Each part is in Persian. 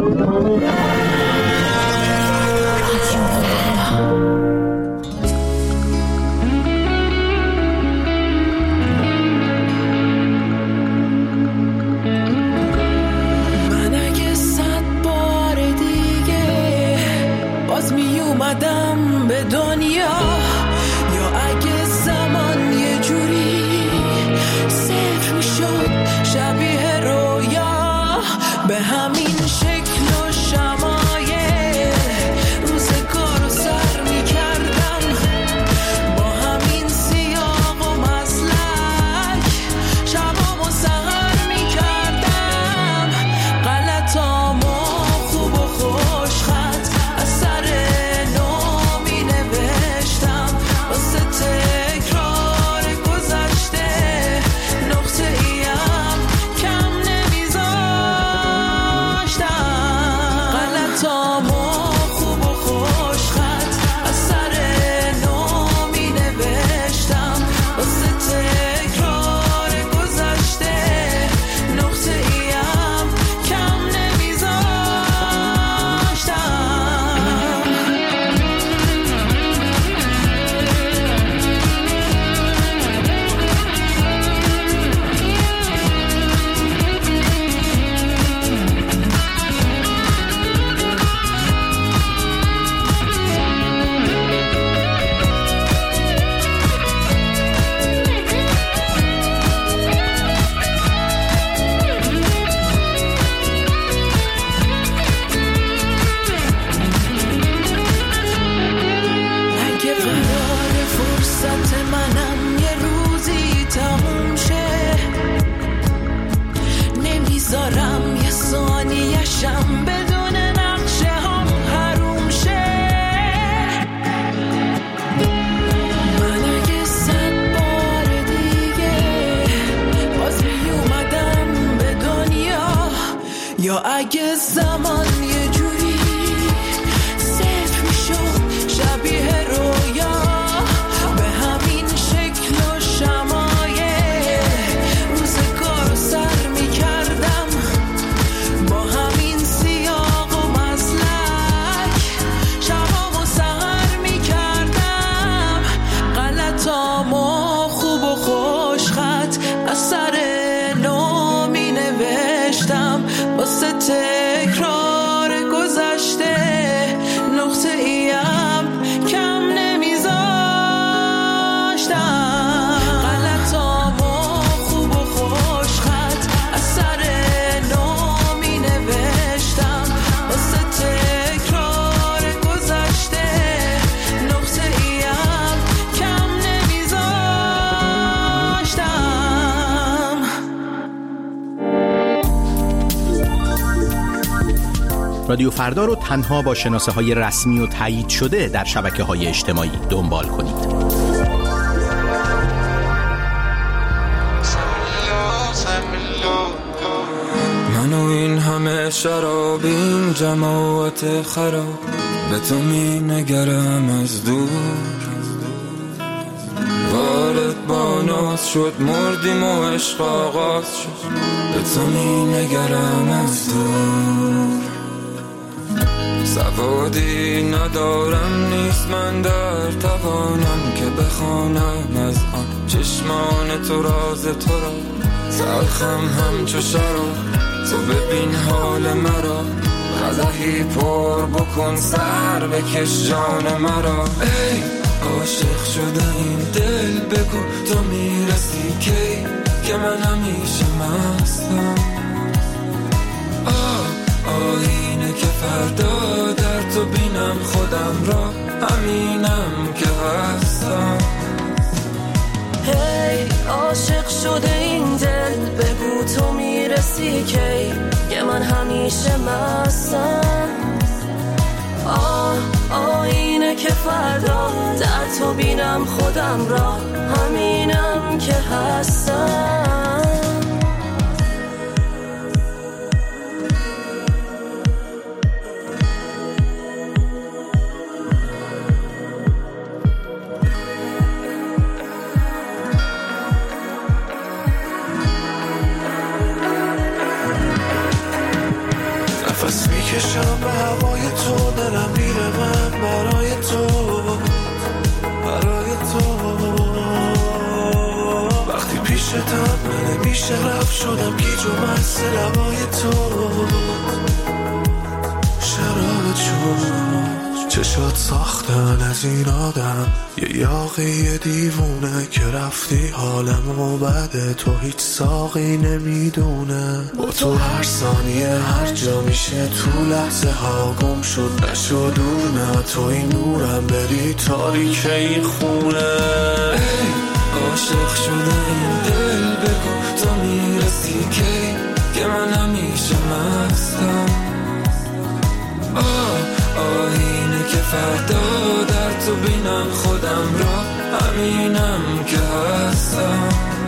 اگه زمان یه جوری صفر میشد شبیه رویا به همین شکل و شمایل روزگار سر میکردم با همین سیاق و مسلک شبام و سهر میکردم غلطام و خوب و خوش خط از سر نو می نوشتم واسه تکرار گذشته نقطه ایم کم نمیذاشتم غلطامو خوب و خوش خط از سر نو می نوشتم واسه تکرار گذشته نقطه ایم کم نمیذاشتم. رادیو فردا رو تنها با شناسه های رسمی و تایید شده در شبکه های اجتماعی دنبال کنید. من و این همه شراب این جماعت خراب به تو می نگرم از دور وارد با ناز شد مردیم و عشق آغاز شد به تو می نگرم از دور سوادی ندارم نیست من در توانم که بخوانم از آن چشمان تو راز تو را تلخم همچو شراب تو ببین حال مرا قدحی پر بکن سر بکش جان مرا ای عاشق شده این دل بگو تو میرسی کی که من همیشه مستم آینه که فردا در تو بینم خودم را همینم که هستم هی عاشق شده این دل بگو تو میرسی کی که من همیشه مستم آینه که فردا در تو بینم خودم را همینم که هستم. نفس میکشم به هوای تو، دلم میره من برای تو، برای تو. وقتی پیشتم من نمیشه رفت، شدم گیج و مست لبای تو. شراب چشات ساختن از این آدم، یه یاقی دیوونه که رفتی حالمو بده، تو هیچ ساقی نمیدونه. با تو هر ثانیه هر جا میشه تو لحظه ها گم شد، نشد دور نه تو این نورم، بری تاریک این خونه. عاشق شده این دل، بگو تو میرسی که من همیشه مستم. آینه که فردا در تو بینم خودم را، همینم که هستم.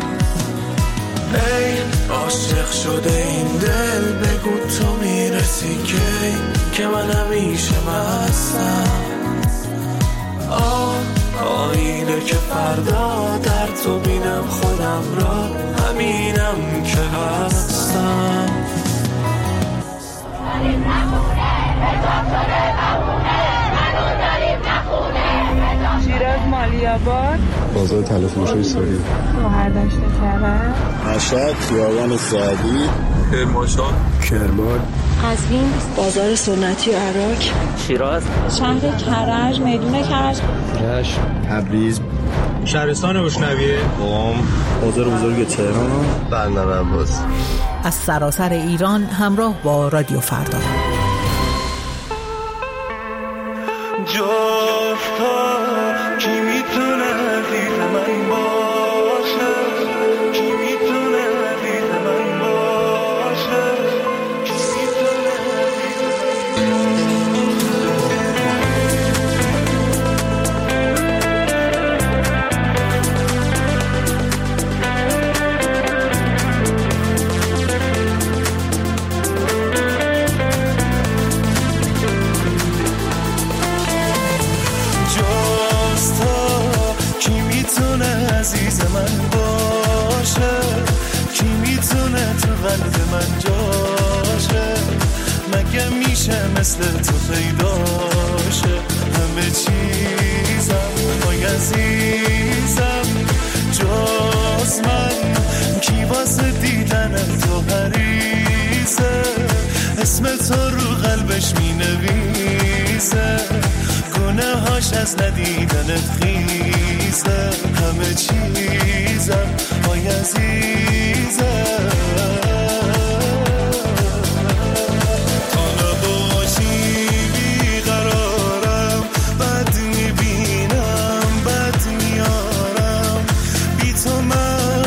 ای عاشق شده این دل، بگو تو میرسی که من همیشه مستم. آینه که فردا در تو بینم خودم را، همینم که هستم. شیراز مالیاباد، بازار تلفروشی سوری، شهردشت کرج، مشهد خیابان سعدی، کرمانشاه، کرمان، قزوین، بازار سنتی و عراق، شیراز، شهر کرج، میدون کرج، رشت، تبریز، شهرستان بوشنویه، قم، بازار بزرگ تهران، بندر عباس. از سراسر ایران همراه با رادیو فردا. کی میتونه دید من باشه، کی میتونه دید من باشه، کی میتونه عزیز من باشه، کی میتونه تو قلب من جاشه، مگه میشه مثل تو پیداشه. همه چیزم وای عزیزم جز من، کی واسه دیدن تو حریصه، اسم تو رو قلبش مینویسه، گناهاش از ندیدنت خیزه. همه چیزم وای عزیزم، تا نباشی بیقرارم، بد میبینم بد میارم، بی تو من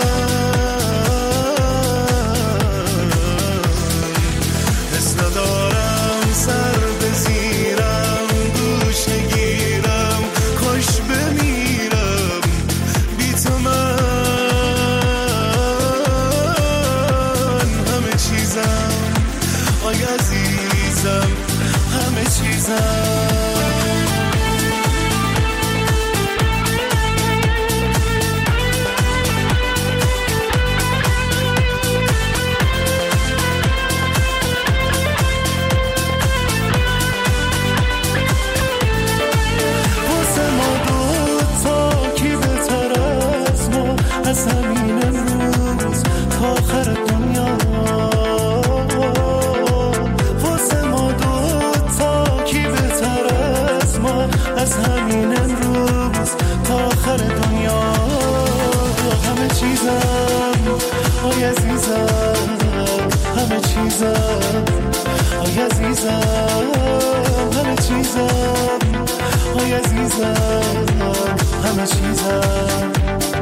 حس ندارم، سر بزیرم گوش نگیرم، خوش بمیرم بی تو من. همه چیزم آی عزیزم، همه چیزم. از همین امروز تا آخر دنیا، واسه ما دوتا کی بهتر از ما، از همین امروز تا آخر دنیا. همه چیزم آی عزیزم، همه چیزم آی عزیزم، همه چیزم آی عزیزم، همه چیزم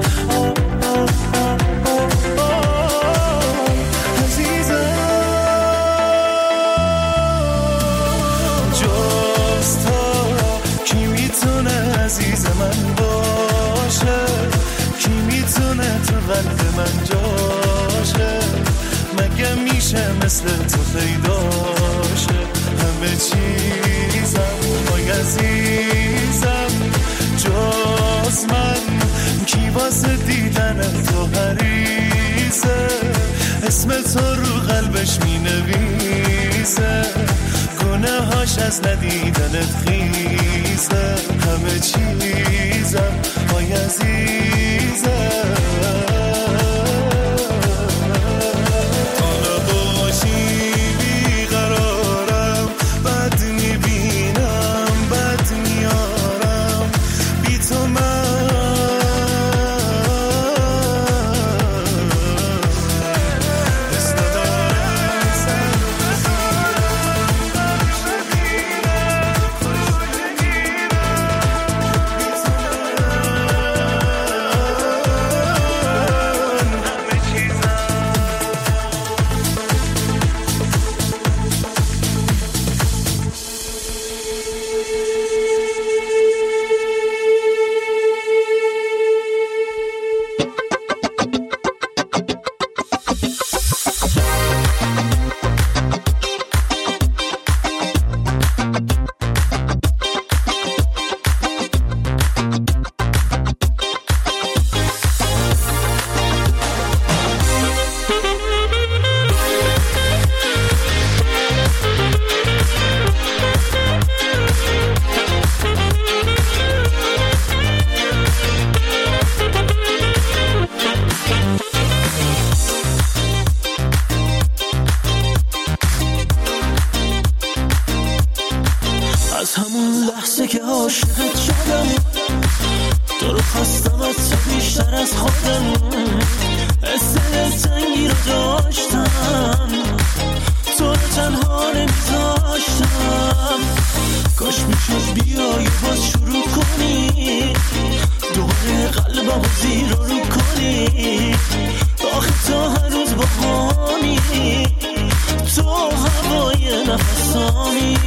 عزیز من باشه، کی میتونه تو قلب من جاشه، مگه میشه مثل تو پیداشه. همه چیزم وای عزیزم جز من، کی واسه دیدن تو حریصه، اسم تو رو قلبش مینویسه. بیش از ندیدنت خیزه همه چیزم های عزیزم حالا باشی بیقرارم بد میبینم بد میارم بی تو من حس ندارم سر از همون لحظه که عاشقت شدم تو رو خواستم از تو بیشتر از خودم حس دلتنگی رو داشتم تو رو تنها نمیذاشتم کاش میشد بیایی باز شروع کنی دوباره قلبم زیر رو کنی آخه تو هر روز بهانی تو هوای نفسانی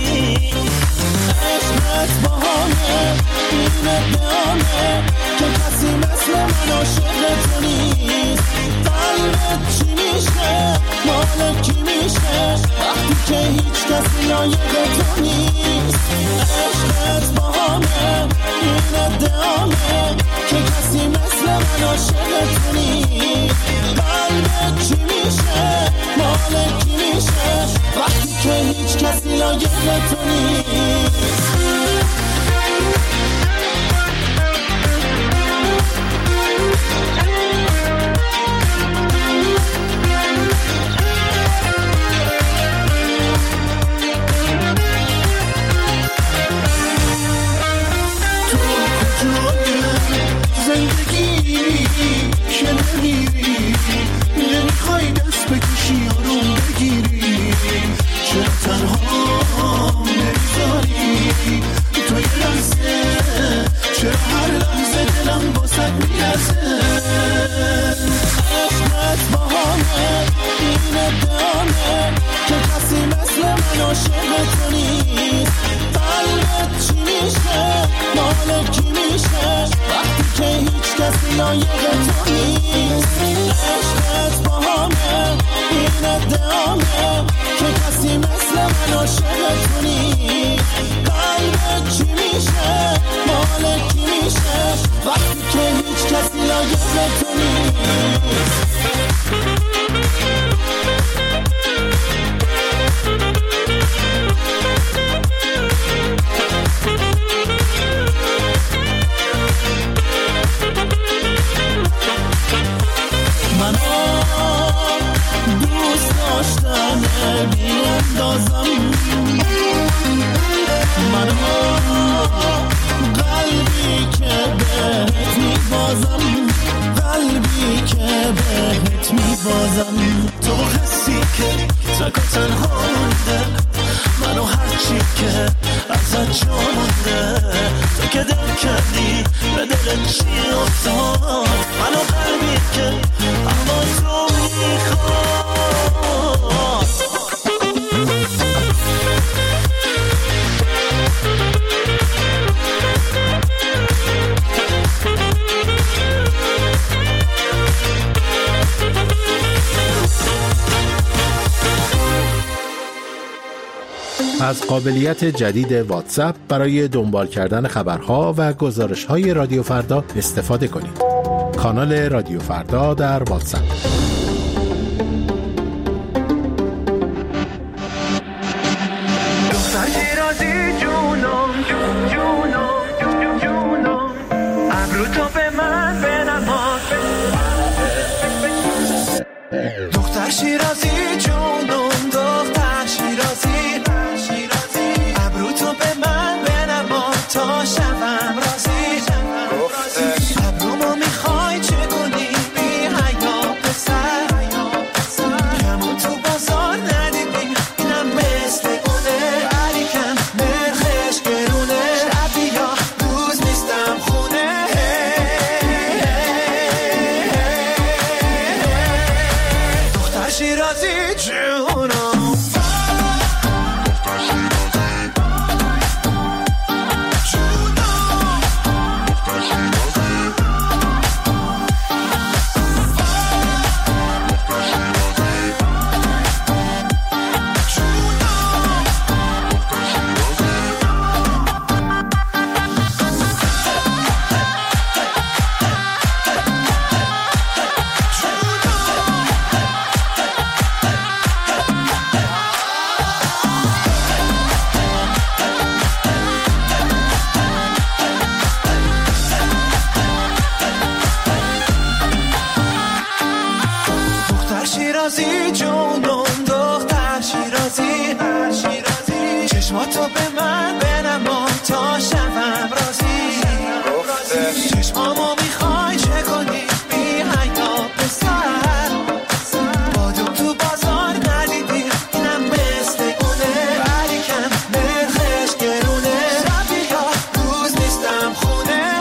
عشقت بهانه این ادامه که کسی مثل من عاشق تو نیست قلبت چی میشه مال کی میشه وقتی که هیچ کسی لایق تو نیست عشقت بهانه این ادامه که کسی مثل من عاشق تو نیست قلبت چی میشه مال کی میشه وقتی که هیچ کسی لایق تو نیست زندگی که نمیری نمیخوای دست بکشی آروم بگیری چرا تنها نمیذاری تو یه لحظه چرا هر لحظه دلم باسد میرزه عشقت بهانه این ادامه که کسی مثل من عاشق تو نیست قلبت چی میشه مال کی میشه وقتی که هیچ کسی لایق تو نیست عشقت بهانه این ادامه که کسی مثل من عاشق تو نیست قلبت چی میشه مال کی میشه وقتی که هیچ کسی لایق تو نیست دوست داشتن بیاندازم منو قلبی که بهت میبازم قلبی که بهت میبازم تو حسی که تک و تنها مونده منو هرچی که ازت جا مونده تو که دل کردی به دل چی افتاد منو قلبی که اما تو میخواد از قابلیت جدید واتساپ برای دنبال کردن خبرها و گزارش‌های رادیو فردا استفاده کنید. کانال رادیو فردا در واتساپ. دختر شیرازی جونم جونم جونم ابرو تو به من بنما دختر شیرازی جونم دختر شیرازی ابرو تو به من بنما تا شبم راضی ابرومو میخوای چه کنی بی حیا پسر کمون تو بازار ندیدی اینم مثل اونه ولی کم نرخش گرونه شب یا روز نیستم خونه دختر شیرازی جونم شیرازی جونم دختر شیرازی چشماتو به من بنما تا شبم راضی چشمامو میخوای چه کنی بی حیا پسر بادم تو بازار ندیدی اینم مثل اونه ولی کم نرخش گرونه شب یا روز نیستم خونه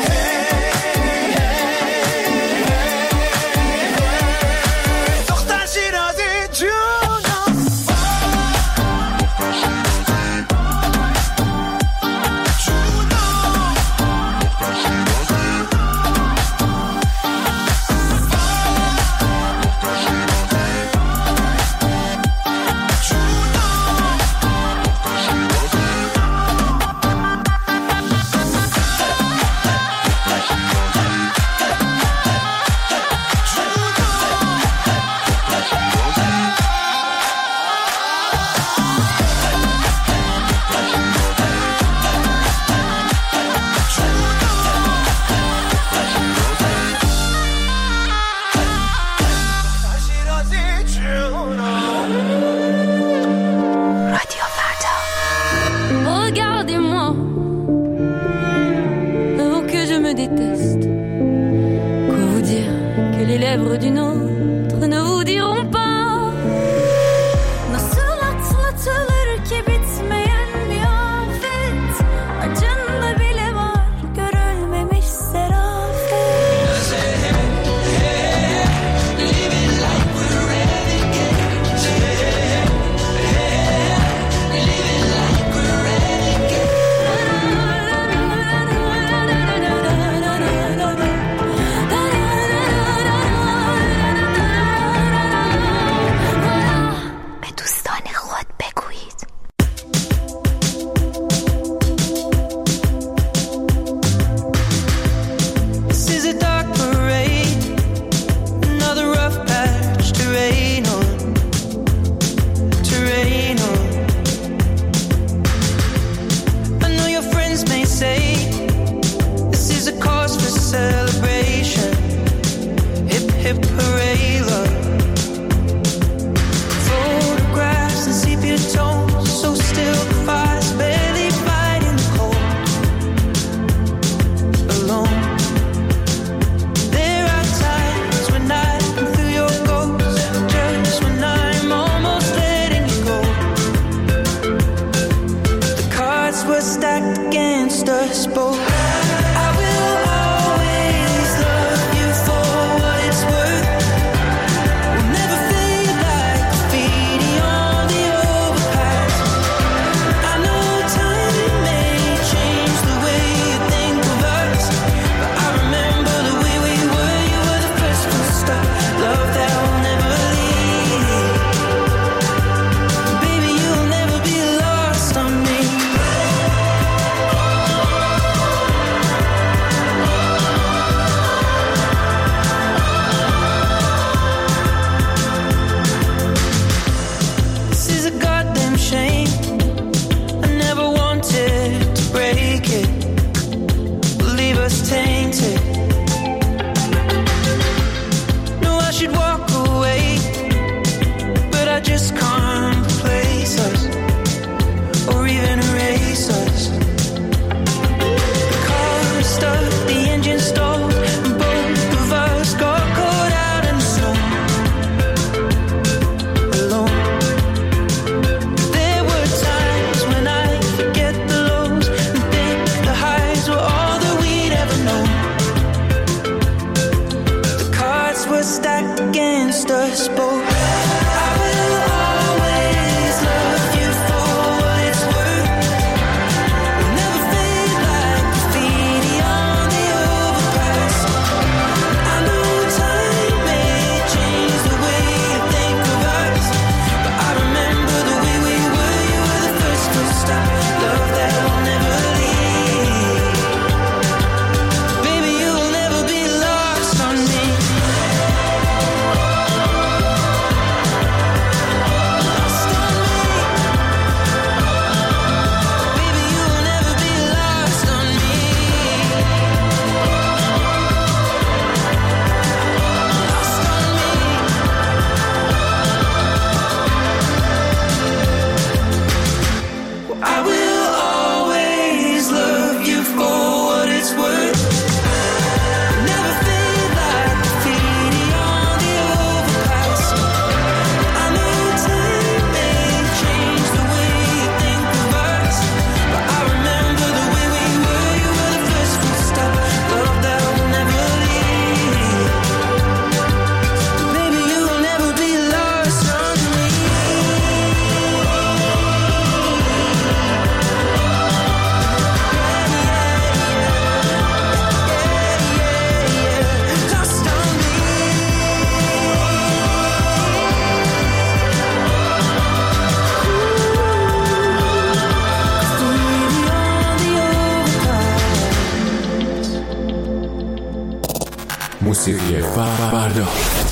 موسیقی فردا.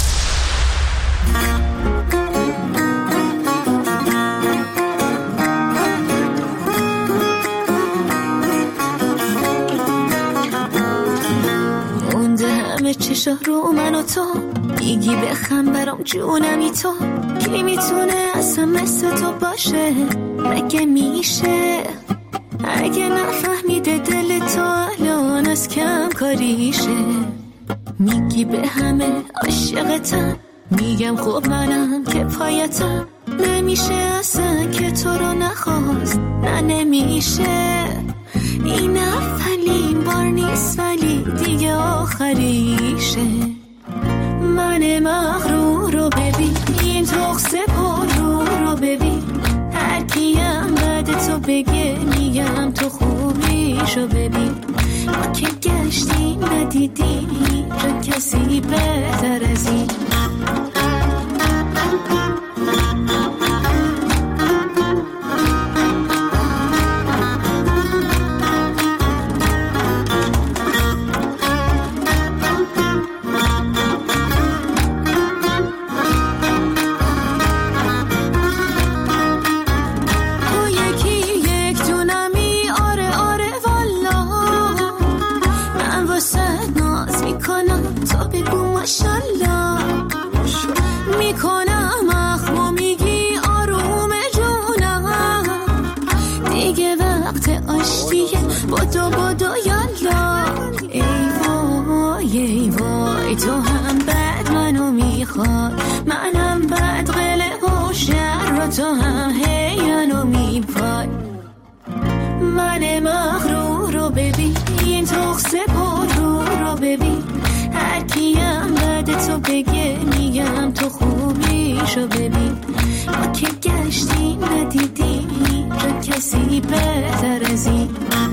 مونده همه چشا رو من و تو، میگی بخم برام جونمی تو، کی میتونه اصلا مثل تو باشه؟ مگه میشه؟ اگه نفهمیده دل تو الان از کم کاریشه، میگی به همه عاشقتم، میگم خب منم که پایتم، نمیشه اصلا که تو رو نخواست، نه نمیشه، این اولین بار نیست ولی دیگه آخریشه. من مغرور رو ببین، این تخصه پر رو ببین، هر کیم بعد تو بگه میگم تو خوبیشو ببین، ما که گشتیم ندیدیم رو کسی بهتر از این. تو هم بعد منو میخواد، منم بعد قلق و شر و تو هم هی منو میپای. من مغرور رو ببین، این تخصه پر رو ببین، هر کیم بعد تو بگه میگم تو خوبیشو ببین، ما که گشتیم ندیدیم رو کسی بهتر از این.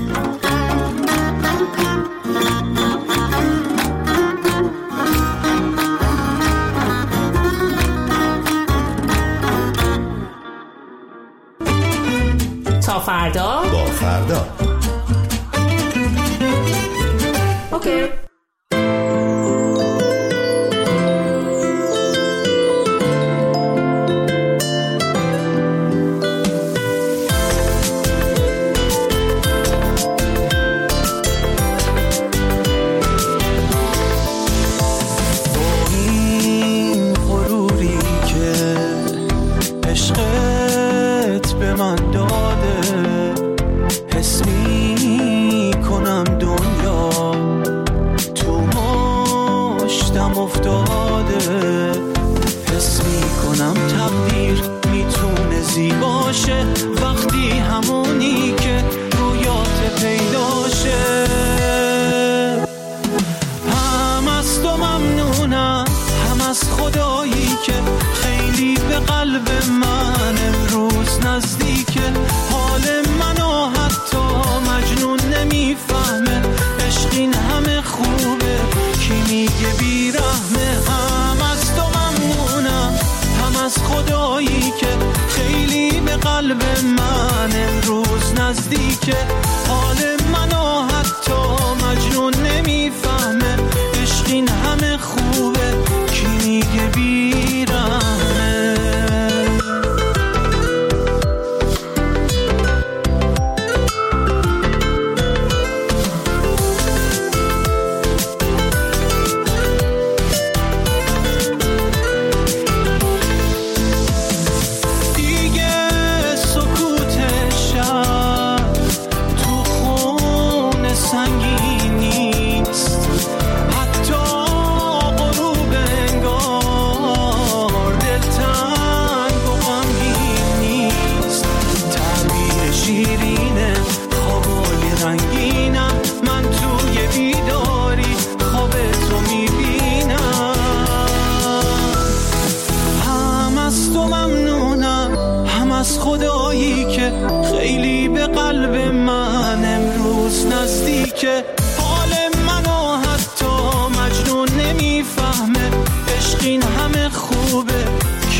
تا فردا با فردا. اوکی.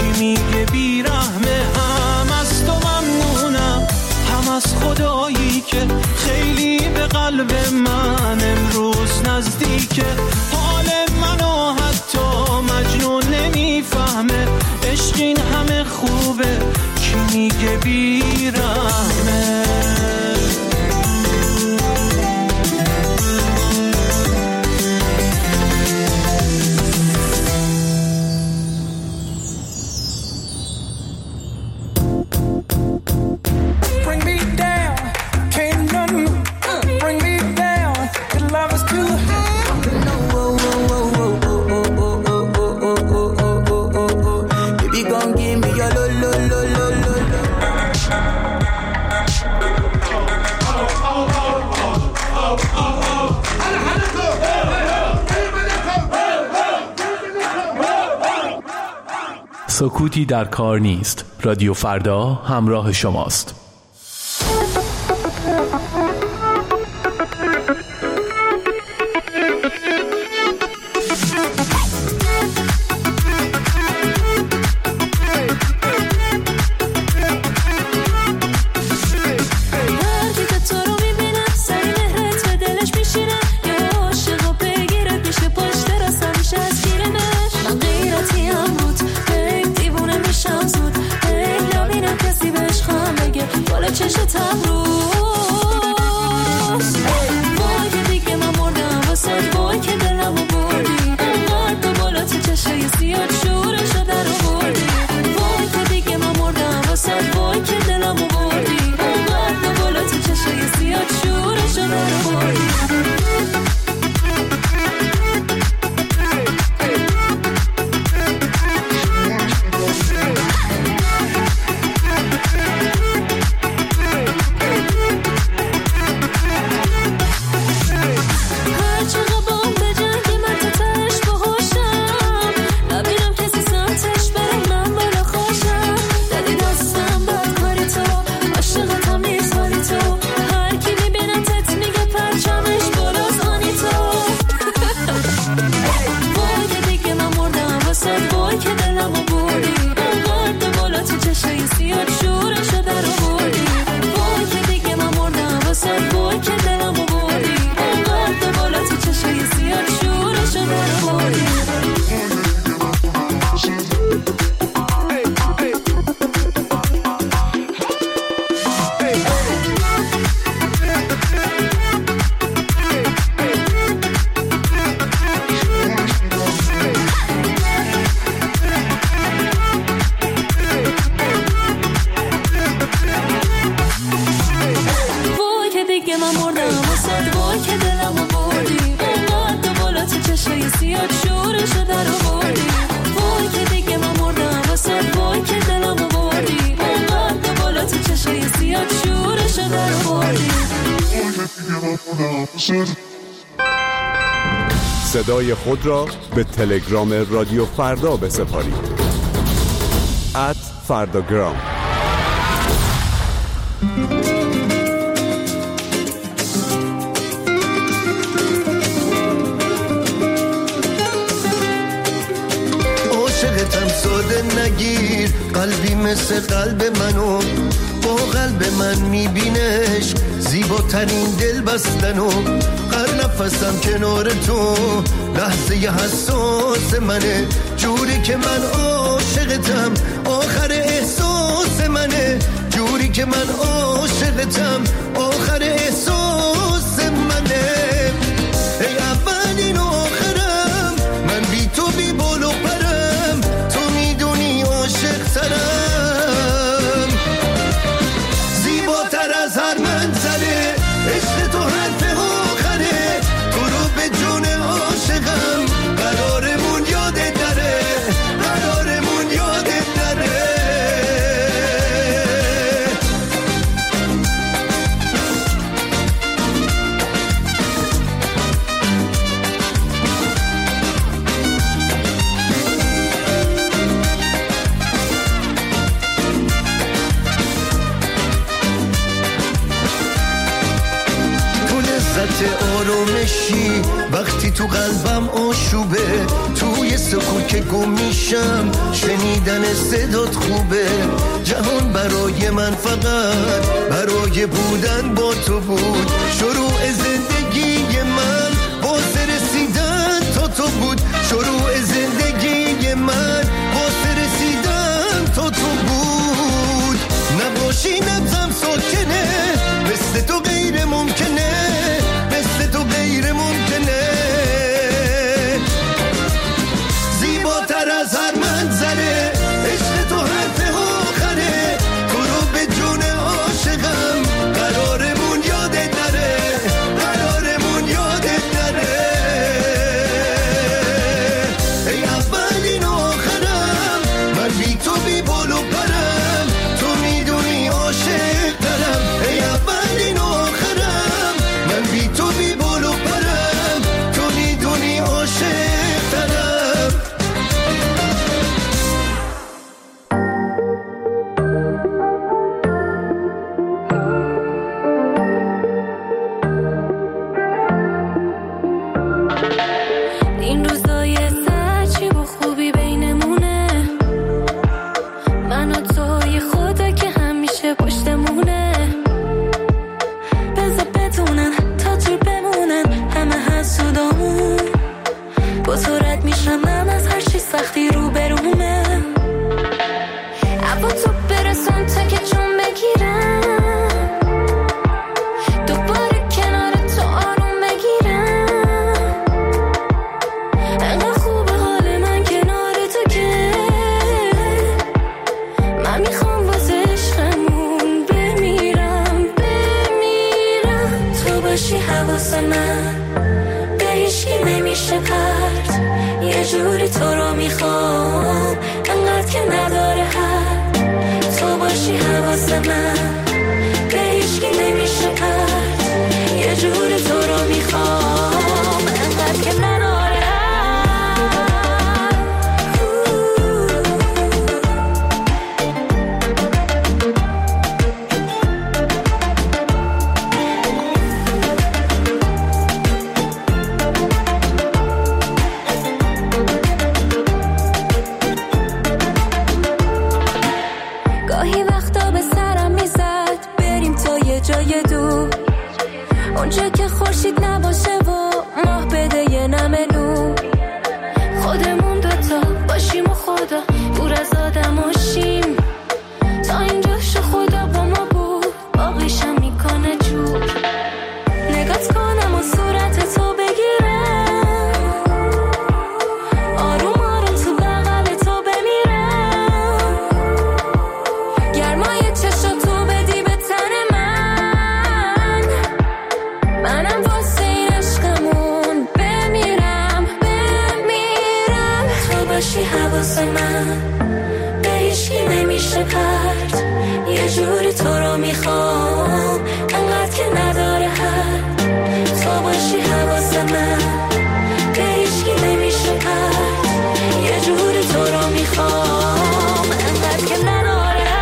خدایی که باشه، خیلی به قلب من امروز نزدیکه. حال منو حتی مجنون نمیفهمه، عشق این همه خوبه کی میگه بیرحمه. سکوتی در کار نیست. رادیو فردا همراه شماست. صدای خود را به تلگرام رادیو فردا بسپارید. @فرداگرام. عاشقتم ساده نگیر، قلبی مثل قلب منو، با قلب من میبینش زیباترین دل بستنو. هر نفسم کنار تو لحظه حساس منه، جوری که من عاشقتم آخر احساس منه، جوری که من عاشقتم آخر احساس منه. ای اولین آخرم، من بی تو بی بال و پرم، تو میدونی عاشق ترم، زیباتر از هر منظره، عشق تو حرف آخره، تو رو به جون عاشقم، قرارمون یادت نره، قرارمون یادت نره. آرومشی وقتی تو قلبم آشوبه، توی سکوت که گم میشم شنیدن صدات خوبه. جهان برای من فقط برای که بودن با تو بود. شروع زندگی من واسه رسیدن تا تو بود. شروع زندگی من واسه رسیدن تا تو بود. نباشی نبضم ساکنه، مثل تو غیر ممکنه، مثل تو غیر ممکنه. زیباتر از هر منظره، عشق تو حرف آخره. تو رو به جون عاشقم، قرارمون یادت نره، قرارمون یادت نره. ای اولین و آخرم، من بی تو بی بال و پرم. تو میدونی عاشق دارم. ای اولین و آخرم، من بی تو بی بال و پرم. تو میدونی عاشق دارم. این روزای عجیب و خوبی بینمونه، من و تو یه خدا که همیشه پشتمونه. بذار بدونن تا دور بمونن همه حسودامون. با تو رد میشم من از هر چی سختی رو برومه. اما تو برسون تا که جون بگیرم، دوباره کنار تو آروم بگیرم. انقدر خوبه حال من کنار تو که من میخوام واسه عشقمون بمیرم، بمیرم. تو باشی حواس من، به هیچکی نمیشه پرت. یه جوری تو رو میخوام انقدر که نداره حد. تو باشی حواس من، به هیچکی نمیشه پرت. یه جوری تو رو میخوام انقدر که نداره حد. گاهی وقتا به سرم میزد بریم تا یه جای دور، اونجا که خورشید نباشه و ماه بده یه نمه نور. خودمون دوتا باشیم و خدا دور از آدم باشیم. تا اینجاش خدا با ما بود، باقیشم میکنه جور. نگات کنم و صورت تو بگیرم، آروم آروم تو بغل تو بمیرم. گرمای چشم تو بدی به تن من، منم واسه این عشقمون بمیرم، بمیرم. تو باشی حواس من، به هیچکی نمیشه پرت. یه جوری تو رو میخوام انقدر که نداره حد. تو باشی حواس من، به هیچکی نمیشه پرت. یه جوری تو رو میخوام انقدر که نداره حد.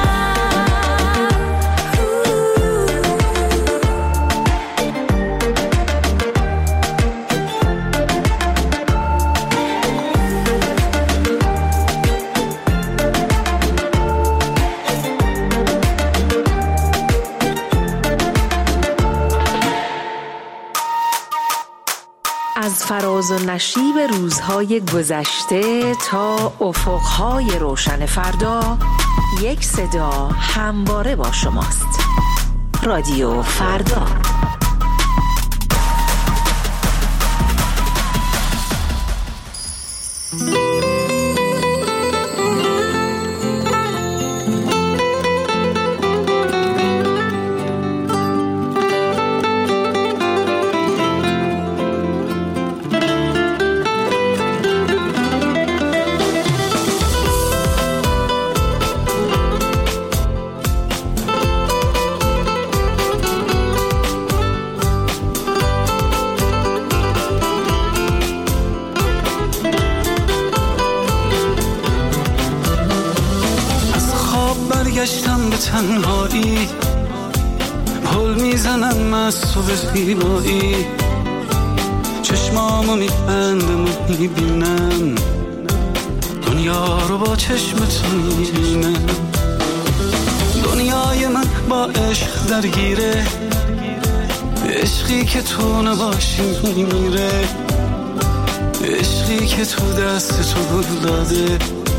از فراز و نشیب روزهای گذشته تا افقهای روشن فردا، یک صدا همواره با شماست. رادیو فردا. برگشتم به تنهایی، پل میزنم مست و به زیبایی. چشمامو میبندم و میبینم دنیا رو با چشم تو میبینم. دنیا دلای من با عشق درگیره، عشقی که تو نباشی میمیره، عشقی که تو دست تو گل داده،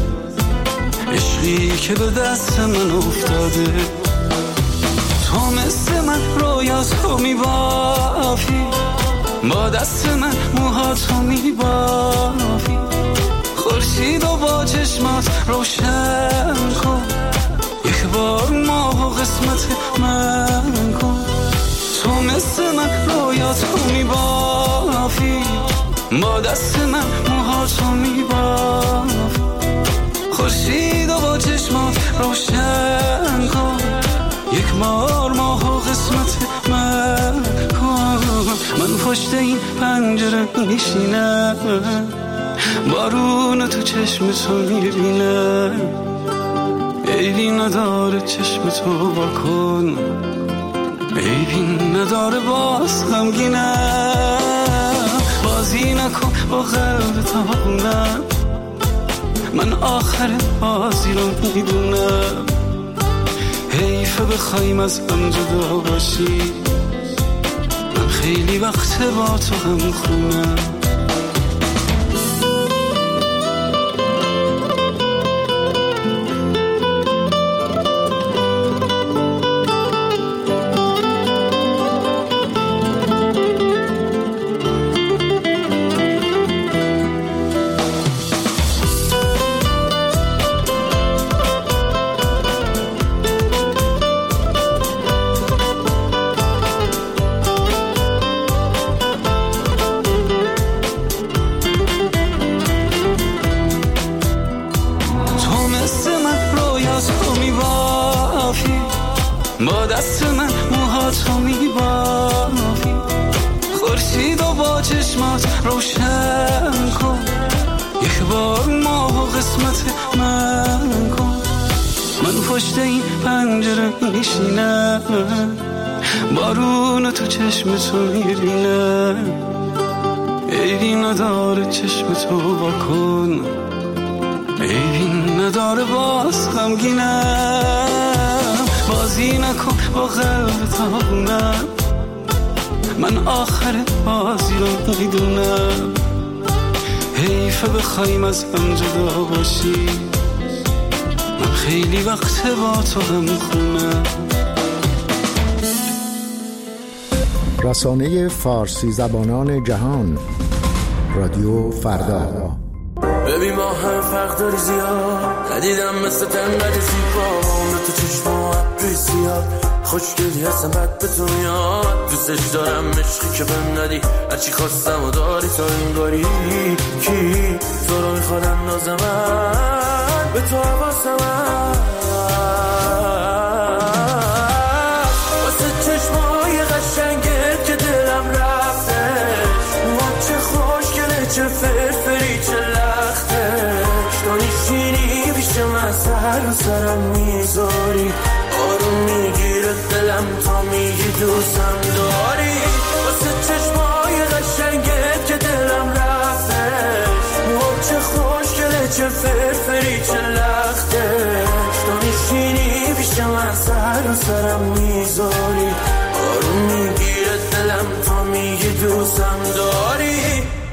عشقی که به دست من افتاده. تو مثل من رویاتو میبافی، با دست من موهاتو میبافی، خورشید و با چشمات روشن کن، یک بار ماه و قسمت من کن. تو مثل من رویاتو میبافی، با دست من موهاتو میبافی، خورشید و با چشمات روشن کن، یک بار ماه و قسمت من کن. من پشت این پنجره میشینم، بارون تو چشم تو میبینم، عیبی نداره چشم تو واکن، عیبی نداره باز غمگینم. بازی نکن با قلب تاونم، من آخر بازی رو میدونم. حیفه بخوایم از هم جدا باشی، من خیلی وقت با تو هم خونم. با دست من موهاتو میبافی، خورشید و با چشمات روشن کن، یک بار ماه و قسمت من کن. من پشت این پنجره میشینم، بارون تو چشم تو میبینم، عیبی نداره چشم تو واکن، عیبی نداره باز غمگینم. بازی نکن با قلب تاونم، من آخر بازی رو میدونم. حیفه بخوایم از هم جدا باشی، من خیلی وقت با تو هم خونم. رسانه فارسی زبانان جهان، رادیو فردا. ببین ما هم فرق داری زیاد، ندیدم مثل تنبل زیبا، عمر تو چشما ابری زیاد، خوشگلی هستم بد به تو میاد، دوستش دارم عشقی که بهم ندی، هرچی خواستم و داری تا این گاری. کی تو رو میخواد اندازم من، به تو حواسم واسه چشمای قشنگت که دلم رفتش، ما چه خوشگله چه فرفری چه لختش، تو نشینی پیش من سر و سرم میذاری، آروم میگیره دلم تا میگی دوستم داری. واسه چشمای قشنگت که دلم رفتش، موها چه خوشگله چه فرفری چه لختش، تو نشینی پیش من سر و سرم میذاری، آروم میگیره دلم تا میگی دوستم داری.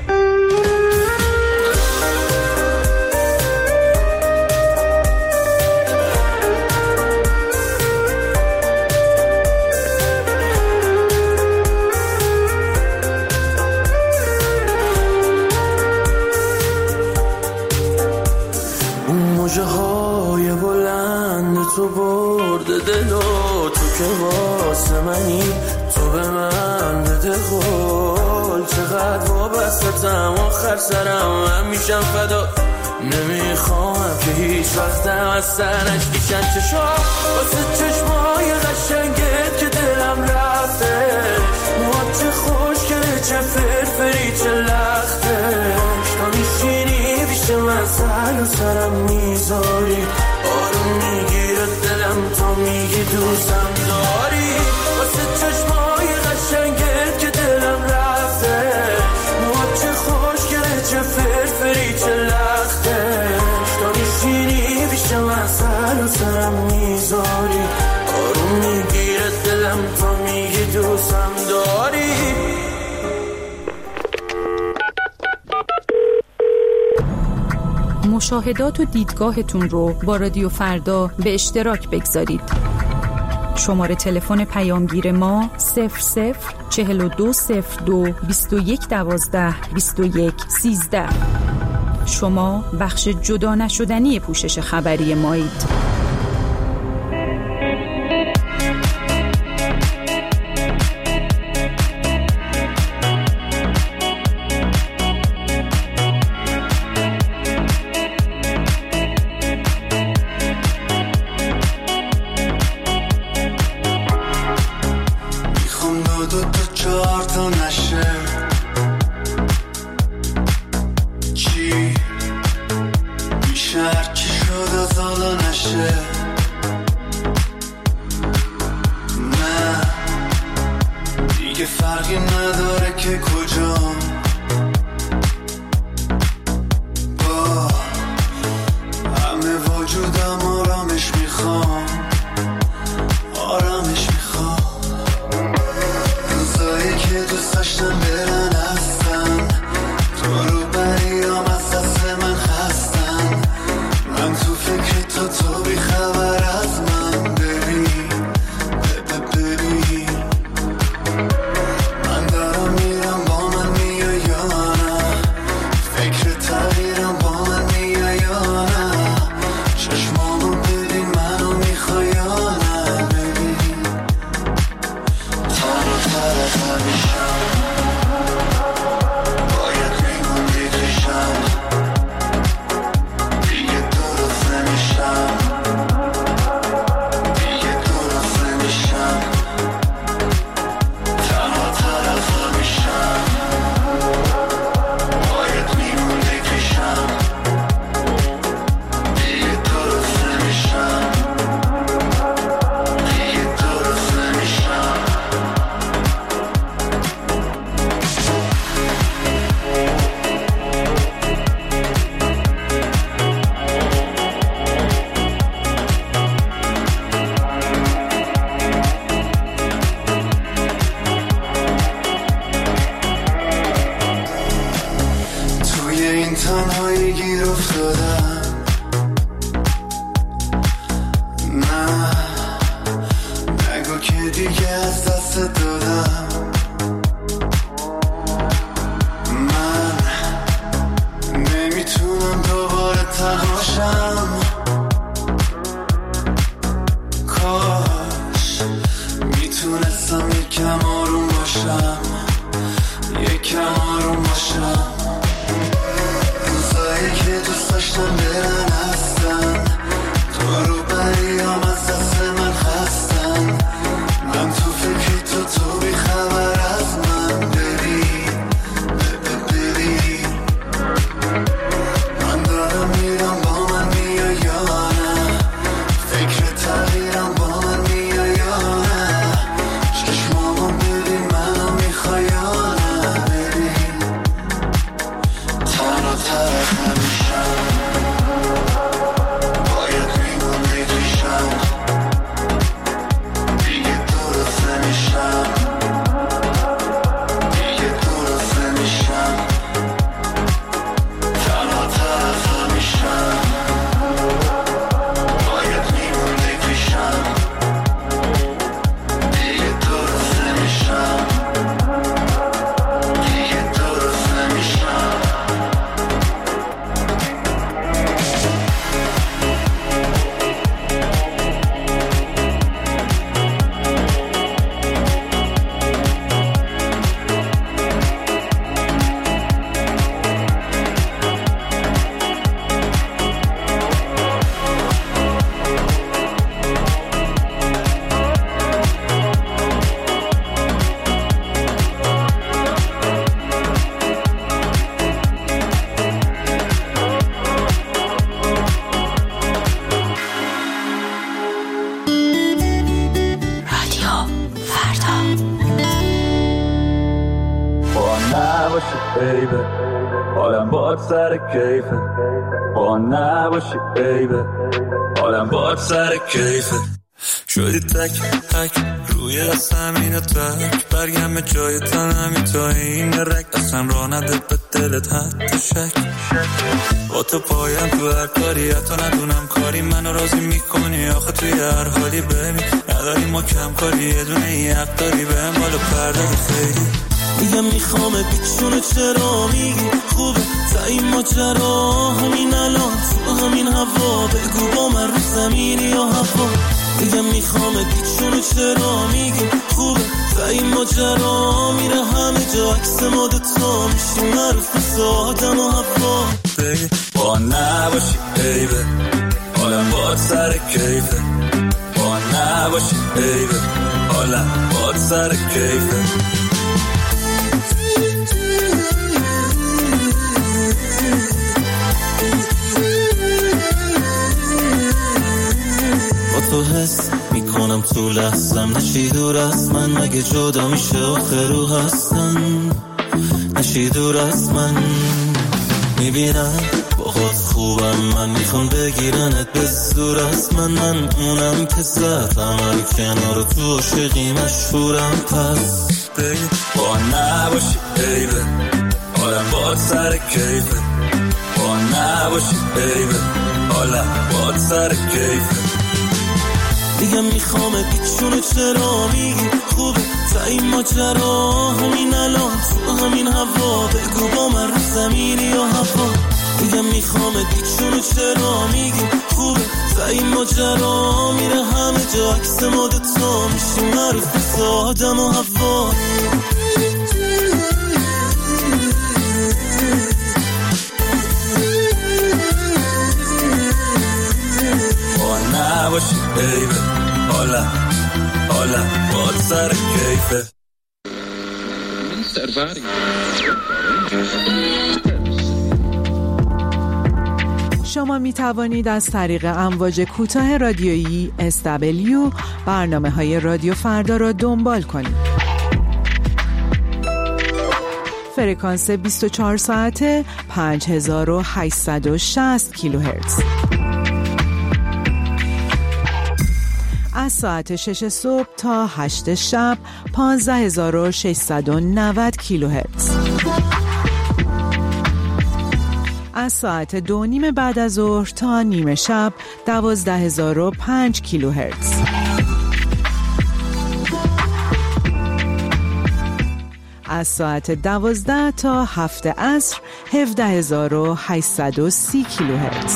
موجه های بلند تو برده دلو، تو که واسه منی تو به من بده قول، چقدر وابستم آخر سرم من میشم فدا، نمیخوام که هیچ وقتم از سر نشکیشن چشام، واسه چشمای قشنگت که دلم رفتش، موها چه خوشگله چه فرفری چه لختش، تو میشینی پیش من سر و سرم میذاری، آروم میگیره دلم تا میگی دوستم داری. واسه چشمای قشنگت که دلم رفتش، موها چه خوشگله چه فرفری چه لختش، تو میشینی پیش من سر و سرم میذاری، آروم تو میگی دوستم داری. مشاهدات و دیدگاهتون رو با رادیو فردا به اشتراک بگذارید. شماره تلفن پیامگیر ما 004202 2112 2113. شما بخش جدا نشدنی پوشش خبری مایید. بیبه حالم باد سر کیفه با نباشی بیبه حالم باد سر کیفه شدی تک تک روی زمین تک برگم به جای تنمی تا این رک اصلا راه نده به دلت حتی شک با تو پایم تو هر کاری حتی ندونم کاری منو راضی میکنی آخه توی هر حالی ببین نداری ما کم کاری یه دونه این حق داری بهم بالا پرده خیلی دیگه میخوامه بیچونه چرا میگی خوبه تا این ماجرا همین الان تو همین هوا بگو با من رو زمینی یا هوا دیگه میخوامه بیچونه چرا میگی خوبه تا این ماجرا میره همه جا عکس ماد تو میشی معروف مثل آدم و هوا بگی با نباشی بیبه حالم باد سر کیفه با نباشی بیبه حالم باد سر کیفه تو حس میکنم تو لحظم نشی دور از من مگه جدا میشه آخه رو هستم نشی دور از من میبینم با خود خوبم من میخوام بگیرنت به دور از من اونم که زدم رو کنار تو عاشقی مشهورم پس بگی با نباشی بیبه حالم باد سر کیفه با نباشی بیبه حالم باد سر کیفه دیگه میخوامه بیچونه چرا میگی خوبه تا این ماجرا همین الان تو همین هوا بگو با من رو زمینی یا هوا دیگه میخوامه بیچونه چرا میگی خوبه تا این ماجرا میره همه جا عکس ماد تو میشی معروف مثل آدم و هوا با نباشی بیبه حالم باد سر کیفه شما می توانید از طریق امواج کوتاه رادیویی SW برنامه‌های رادیو فردا را دنبال کنید. فرکانس 24 ساعته 5860 کیلوهرتز. از ساعت 6 صبح تا 8 شب 15690 کیلوهرتز. از ساعت 2:30 بعد از ظهر تا نیمه شب 12005 کیلوهرتز. از ساعت 12 تا 7 عصر 17830 کیلوهرتز.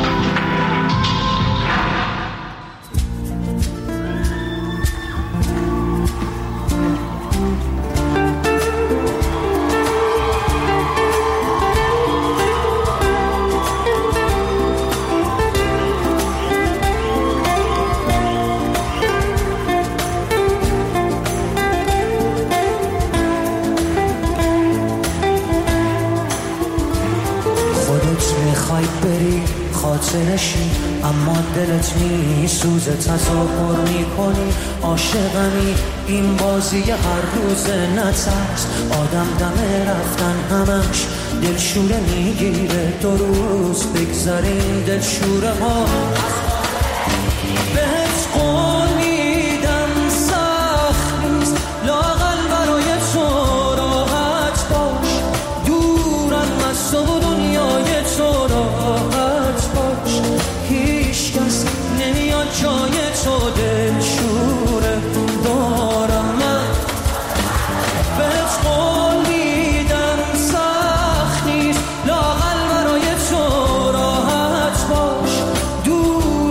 نشی اما دلت میسوزه تظاهر میکنی عاشقمی این بازی هر روز نترس آدم دم رفتن همش دلشوره میگیره 2 روز بگذاریم دلشوره ها بهت قول میدم سخت نیست لااقل برای تو راحت باش دورم از تو و دنیای تو راحت باش هیچ کس نمیاد جای تو دلشوره دارم من بهت قول میدم سخت نیست لااقل برای تو راحت باش دور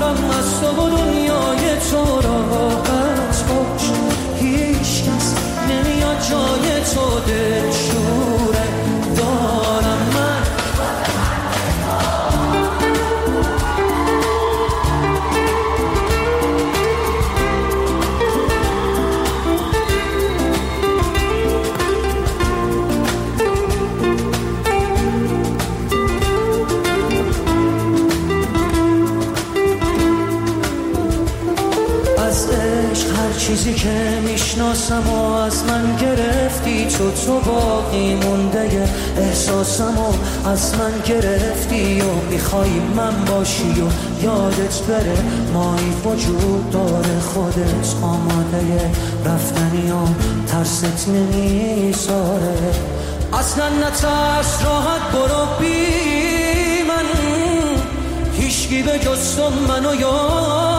نمیشناسم و از من گرفتی، تو باقی مونده احساسم و از من گرفتی و میخوای من باشی و یادت بره مایی وجود داره، خودت آماده رفتنی و ترست نمیذاره. اصلا نترس راحت برو بی من، هیچکی به جز تو منو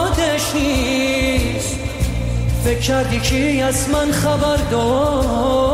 یادش نیست. فکر کردی کی از من خبر داره،